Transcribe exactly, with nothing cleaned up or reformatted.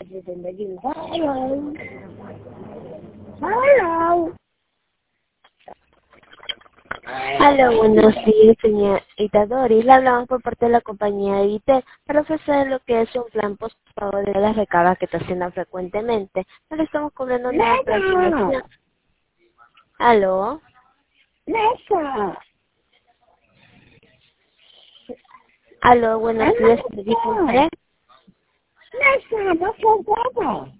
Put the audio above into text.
Hello. Hello. Hola, buenos días, señorita Doris. Le hablamos por parte de la compañía de I T para ofrecer lo que es un plan postpago de las recargas que está haciendo frecuentemente. No le estamos cobrando nada por la afiliación. ¿Aló? Nessa. ¿Aló? Buenos días, disculpe. Nessa, no se